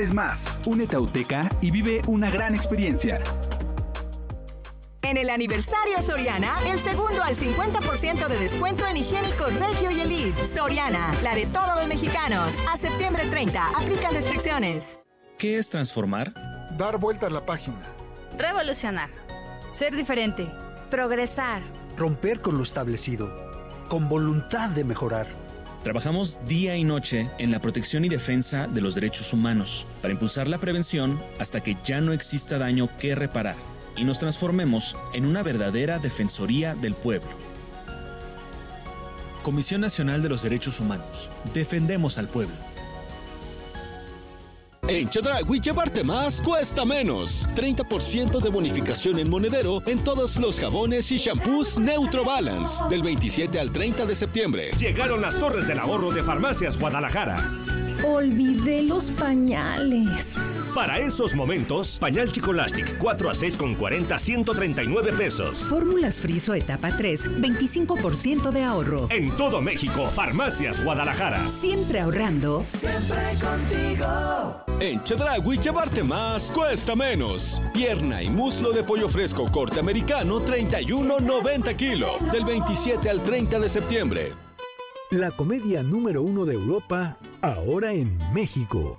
Es más, únete a Uteca y vive una gran experiencia. En el aniversario Soriana, el segundo al 50% de descuento en higiénicos Regio y Elite. Soriana, la de todos los mexicanos. A septiembre 30, aplican restricciones. ¿Qué es transformar? Dar vuelta a la página. Revolucionar. Ser diferente. Progresar. Romper con lo establecido. Con voluntad de mejorar. Trabajamos día y noche en la protección y defensa de los derechos humanos para impulsar la prevención hasta que ya no exista daño que reparar y nos transformemos en una verdadera defensoría del pueblo. Comisión Nacional de los Derechos Humanos. Defendemos al pueblo. En Chedraui llevarte más cuesta menos. 30% de bonificación en monedero en todos los jabones y shampoos Neutro Balance. Del 27 al 30 de septiembre. Llegaron las torres del ahorro de Farmacias Guadalajara. Olvidé los pañales. Para esos momentos, pañal Chicolastic 4 a 6 con 40, 139 pesos. Fórmulas Friso etapa 3, 25% de ahorro. En todo México, Farmacias Guadalajara. Siempre ahorrando. Siempre contigo. En Chedraui llevarte más cuesta menos. Pierna y muslo de pollo fresco corte americano 31.90 kilo. Del 27 al 30 de septiembre. La comedia número 1 de Europa, ahora en México.